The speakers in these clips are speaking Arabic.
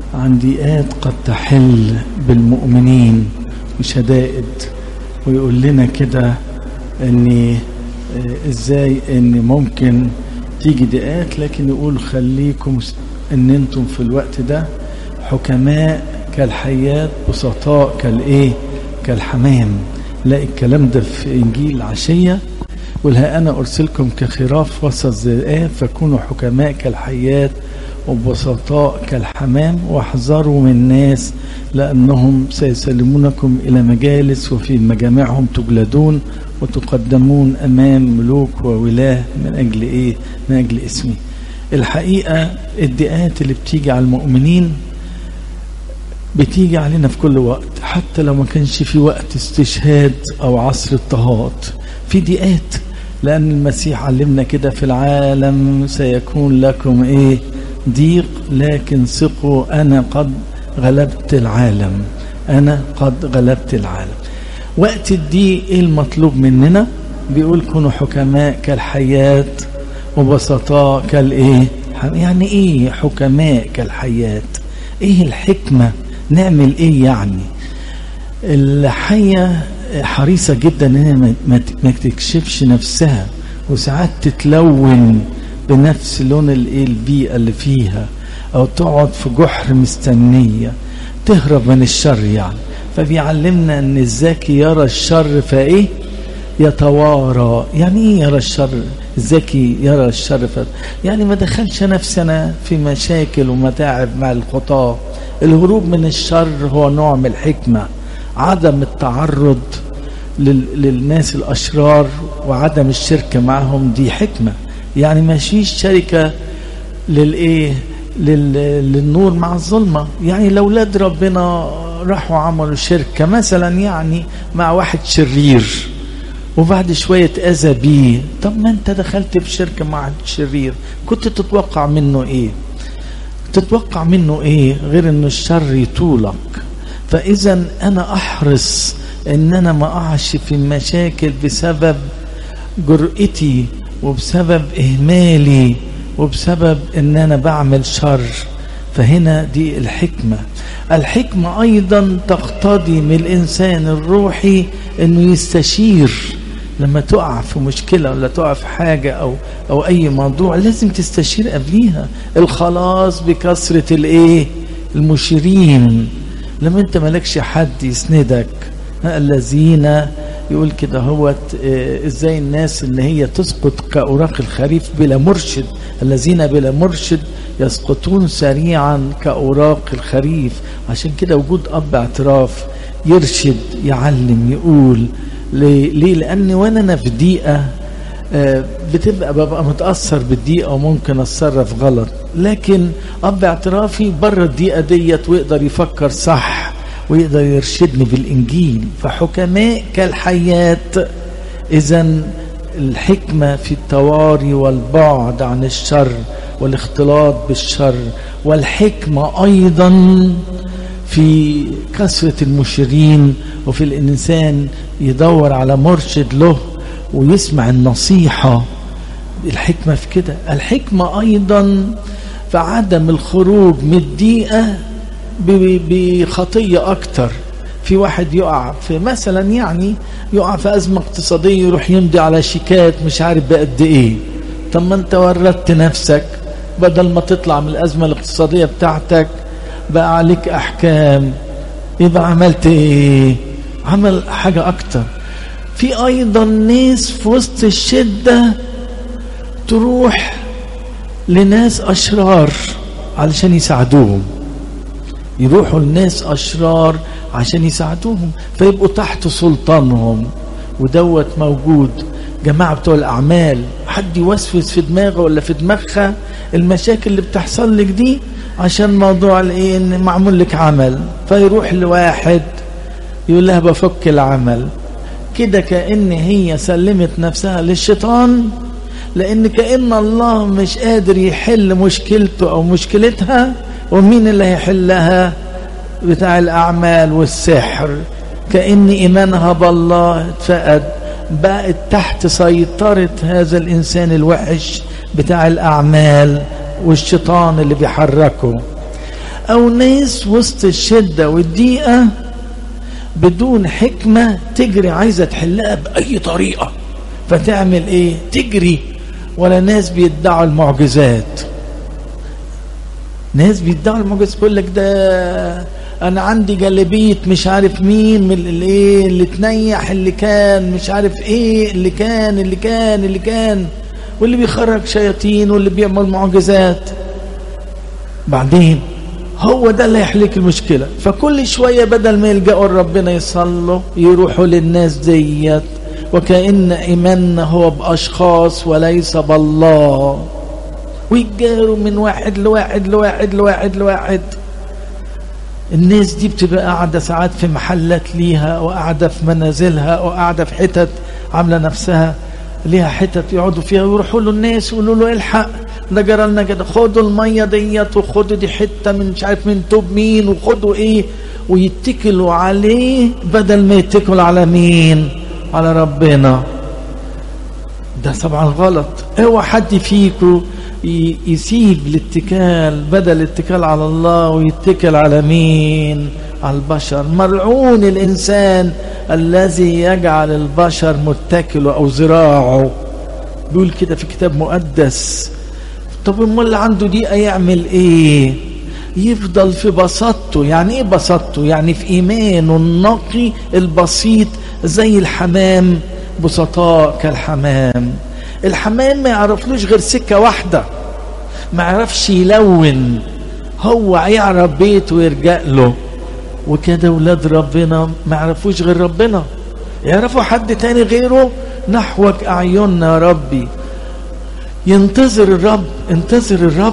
عن ضيقات قد تحل بالمؤمنين وشدائد، ويقول لنا كده ان ازاي ان ممكن تيجي ضيقات، لكن يقول خليكم ان انتم في الوقت ده حكماء كالحيات بسطاء كالحمام. لا الكلام ده في انجيل عشية، ولها انا ارسلكم كخراف وسط الذئاب فكونوا حكماء كالحيات وبسطاء كالحمام، واحذروا من الناس لانهم سيسلمونكم الى مجالس وفي مجامعهم تجلدون وتقدمون امام ملوك وولاه من اجل من اجل اسمي. الحقيقة الضيقات اللي بتيجي على المؤمنين بتيجي علينا في كل وقت، حتى لو ما كانش في وقت استشهاد او عصر اضطهاد في ضيقات، لان المسيح علمنا كده في العالم سيكون لكم ضيق، لكن ثقوا انا قد غلبت العالم، انا قد غلبت العالم. وقت الضيق المطلوب مننا؟ بيقول كونوا حكماء كالحيات وبسطاء يعني ايه حكماء كالحيات؟ ايه الحكمة؟ نعمل ايه يعني؟ الحية حريصة جدا انها ما تكشفش نفسها، وساعات تتلون بنفس لون البيئة اللي فيها، او تقعد في جحر مستنية تهرب من الشر يعني. فبيعلمنا ان الذكي يرى الشر يتوارى. يعني ايه يرى الشر؟ الذكي يرى الشر يعني ما دخلش نفسنا في مشاكل ومتاعب مع الخطاة. الهروب من الشر هو نوع من الحكمة، عدم التعرض للناس الأشرار وعدم الشركة معهم، دي حكمة. يعني ماشيش شركة للنور مع الظلمة. يعني لو ولاد ربنا راحوا عملوا شركة مثلا يعني مع واحد شرير وبعد شوية أذى بيه، طب ما انت دخلت في شركة مع الشرير، كنت تتوقع منه ايه؟ تتوقع منه ايه غير ان الشر يطولك؟ فاذا انا احرص ان انا ما اقعش في المشاكل بسبب جرأتي وبسبب اهمالي وبسبب ان انا بعمل شر. فهنا دي الحكمة. الحكمة ايضا تقتضي من الانسان الروحي انه يستشير. لما تقع في مشكلة ولا تقع في حاجة أو أي موضوع لازم تستشير قبليها. الخلاص بكثرة المشيرين. لما انت مالكش حد يسندك، الذين يقول كده ازاي الناس اللي هي تسقط كأوراق الخريف بلا مرشد، الذين بلا مرشد يسقطون سريعا كأوراق الخريف. عشان كده وجود أب اعتراف يرشد يعلم يقول. ليه؟ لأن وانا في ضيقة ببقى متأثر بالضيقة وممكن اتصرف غلط، لكن أب اعترافي بره الضيقة ديت ويقدر يفكر صح ويقدر يرشدني بالإنجيل. فحكماء كالحيات. إذن الحكمة في التواري والبعد عن الشر والاختلاط بالشر، والحكمة أيضا في كثرة المشيرين، وفي الإنسان يدور على مرشد له ويسمع النصيحة. الحكمة في كده. الحكمة أيضا في عدم الخروج من الضيقة بخطية أكتر. في واحد يقع في مثلا يقع في أزمة اقتصادية يروح يمضي على شيكات مش عارف بقد إيه. طب ما أنت وردت نفسك، بدل ما تطلع من الأزمة الاقتصادية بتاعتك بقى عليك أحكام، يبقى عملت إيه؟ عمل حاجة أكتر. في أيضا ناس في وسط الشدة تروح لناس أشرار علشان يساعدوهم، يروحوا لناس أشرار عشان يساعدوهم فيبقوا تحت سلطانهم. ودوت موجود جماعة بتوع الأعمال، حد يوسوس في دماغه ولا في دماغها المشاكل اللي بتحصل لك دي عشان موضوع ان معمول لك عمل، فيروح لواحد يقول لها بفك العمل كده، كأن هي سلمت نفسها للشيطان، لأن كأن الله مش قادر يحل مشكلته أو مشكلتها. ومين اللي هيحلها؟ بتاع الأعمال والسحر. كأن إيمانها بالله اتفقد، بقت تحت سيطرة هذا الإنسان الوحش بتاع الأعمال والشيطان اللي بيحركه. او ناس وسط الشدة والضيقة بدون حكمة تجري عايزة تحلها بأي طريقة، فتعمل ايه؟ تجري. ولا ناس بيدعوا المعجزات، ناس بيدعوا المعجزات، يقول لك ده انا عندي جلبية مش عارف مين من الايه اللي تنيح، اللي كان مش عارف ايه، اللي كان واللي بيخرج شياطين واللي بيعمل معجزات. بعدين هو ده اللي يحلك المشكلة. فكل شوية بدل ما يلجأوا لربنا يصلوا يروحوا للناس ديت، وكأن إيماننا هو بأشخاص وليس بالله، ويتجاروا من واحد لواحد. الناس دي بتبقى قاعدة ساعات في محلات ليها، وقاعدة في منازلها، وقاعدة في حتت عاملة نفسها ليها حتت يقعدوا فيها، ويروحوا له الناس يقولوا له الحق ده جرى لنا كده، خدوا المية ديت، وخدوا دي حتة من مش عارف من توب مين، وخدوا ايه، ويتكلوا عليه بدل ما يتكلوا على مين؟ على ربنا. ده طبعا غلط. اوعى حد فيكم يسيب الاتكال، بدل الاتكال على الله ويتكل على مين؟ على البشر. ملعون الإنسان الذي يجعل البشر متكله أو ذراعه، بيقول كده في كتاب مقدس. طب امال اللي عنده دي يعمل ايه؟ يفضل في بساطته. يعني ايه بساطته؟ يعني في ايمانه النقي البسيط، زي الحمام، بسطاء كالحمام. الحمام ما يعرفلوش غير سكة واحدة، ما يعرفش يلون، هو يعرف بيته ويرجع له. وكده ولاد ربنا ما يعرفوش غير ربنا، يعرفوا حد تاني غيره؟ نحوك أعيننا يا ربي. ينتظر الرب، انتظر الرب.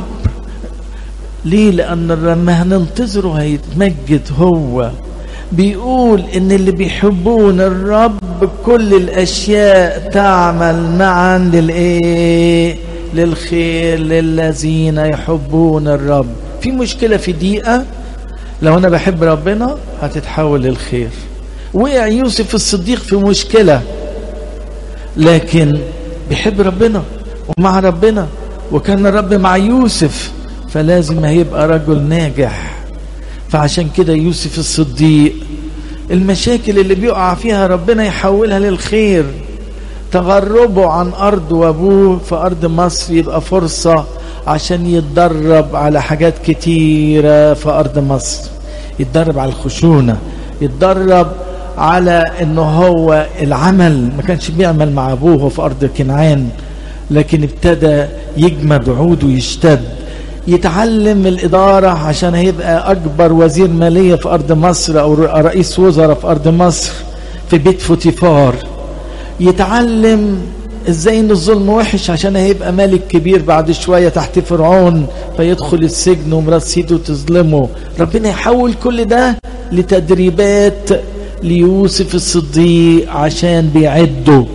ليه؟ لأن لما هننتظره هيتمجد. هو بيقول إن اللي بيحبون الرب كل الأشياء تعمل معا للإيه؟ للخير للذين يحبون الرب. في مشكلة في دقيقة لو أنا بحب ربنا هتتحول للخير. وقع يوسف الصديق في مشكلة، لكن بيحب ربنا ومع ربنا، وكان الرب مع يوسف، فلازم هيبقى رجل ناجح. فعشان كده يوسف الصديق المشاكل اللي بيقع فيها ربنا يحولها للخير. تغربه عن أرض وأبوه في أرض مصر يبقى فرصة عشان يتدرب على حاجات كتيرة في أرض مصر، يتدرب على الخشونة، يتدرب على انه هو العمل. ما كانش بيعمل مع ابوه في ارض كنعان، لكن ابتدى يجمد عوده ويشتد. يتعلم الاداره عشان هيبقى اكبر وزير ماليه في ارض مصر، او رئيس وزراء في ارض مصر في بيت فوتيفار. يتعلم ازاي ان الظلم وحش عشان هيبقى ملك كبير بعد شويه تحت فرعون، فيدخل السجن ومرات سيده تظلمه. ربنا يحول كل ده لتدريبات ليوسف الصديق عشان بيعده.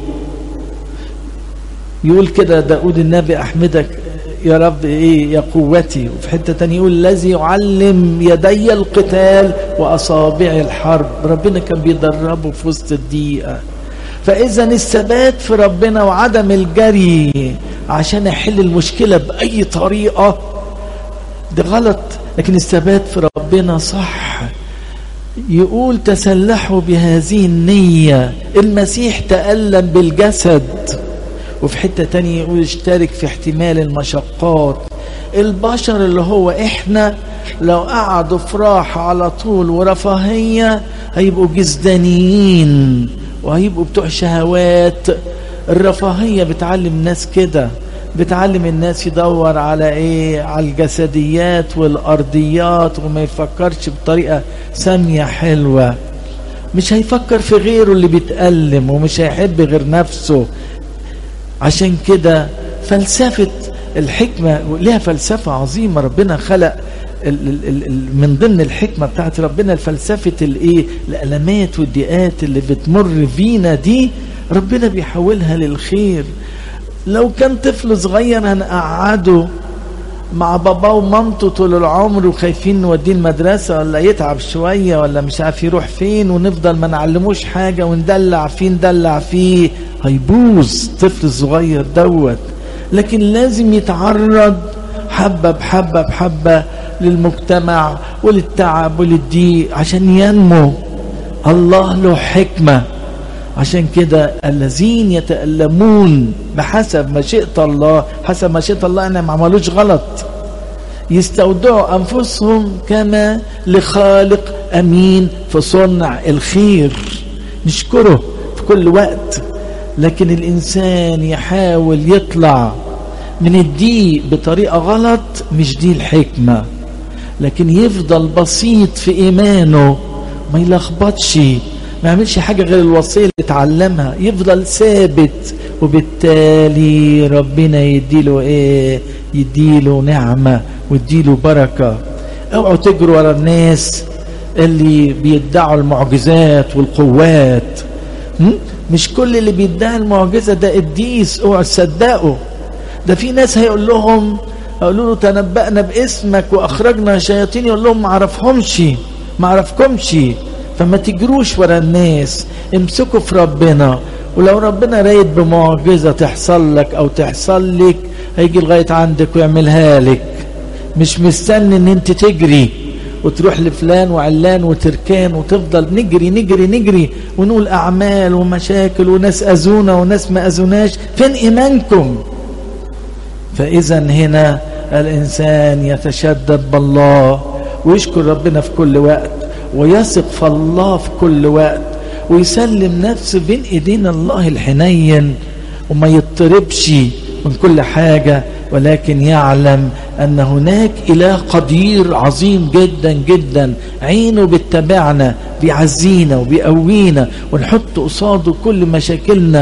يقول كده داود النبي: احمدك يا رب ايه يا قوتي. وفي حته تانية يقول: الذي يعلم يدي القتال واصابع الحرب. ربنا كان بيدربه في وسط الضيقه. فاذا الثبات في ربنا وعدم الجري عشان احل المشكله باي طريقه ده غلط، لكن الثبات في ربنا صح. يقول: تسلحوا بهذه النية. المسيح تألم بالجسد. وفي حتة تانية يقول: اشترك في احتمال المشقات. البشر اللي هو احنا لو قعدوا في راحة على طول ورفاهية هيبقوا جزدانيين وهيبقوا بتوع شهوات. الرفاهية بتعلم الناس كده، بتعلم الناس يدور على ايه؟ على الجسديات والارضيات، وما يفكرش بطريقة سامية حلوة. مش هيفكر في غيره اللي بيتألم، ومش هيحب غير نفسه. عشان كده فلسفة الحكمة لها فلسفة عظيمة. ربنا خلق من ضمن الحكمة بتاعت ربنا الفلسفة الايه؟ الألمات والضيقات اللي بتمر فينا دي ربنا بيحولها للخير. لو كان طفل صغير هنقعده مع باباه ومامته طول العمر وخايفين نوديه المدرسة ولا يتعب شوية ولا مش عارف يروح فين، ونفضل ما نعلموش حاجة وندلع فيه، هيبوظ طفل الصغير دوت. لكن لازم يتعرض حبة بحبة للمجتمع وللتعب وللضيق عشان ينمو. الله له حكمة. عشان كده الذين يتألمون بحسب مشيئة الله، حسب مشيئة الله أنا ما عملوش غلط، يستودعوا أنفسهم كما لخالق أمين في صنع الخير. نشكره في كل وقت. لكن الإنسان يحاول يطلع من الضيق بطريقة غلط، مش دي الحكمة. لكن يفضل بسيط في إيمانه، ما يلخبطش، ما يعملش حاجة غير الوصية اللي اتعلمها، يفضل ثابت، وبالتالي ربنا يديله ايه؟ يديله نعمة ويديله بركة. اوعوا تجروا ورا الناس اللي بيدعوا المعجزات والقوات. مش كل اللي بيدعي المعجزة ده قديس، اوعوا تصدقوا. ده في ناس هيقول لهم، قالوا له تنبأنا باسمك واخرجنا شياطين، يقول لهم ما اعرفكمش. فما تجروش ورا الناس، امسكوا في ربنا. ولو ربنا رايد بمعجزة تحصل لك او تحصل لك، هيجي لغاية عندك ويعملها لك. مش مستني ان انت تجري وتروح لفلان وعلان وتركان وتفضل نجري ونقول اعمال ومشاكل وناس اذونا وناس ما اذوناش. فين ايمانكم؟ فاذا هنا الانسان يتشدد بالله ويشكر ربنا في كل وقت، ويثق في الله في كل وقت، ويسلم نفسه بين ايدين الله الحنين، وما يضطربش من كل حاجة، ولكن يعلم ان هناك اله قدير عظيم جدا جدا، عينه بتتابعنا، بيعزينا وبيقوينا، ونحط قصاده كل مشاكلنا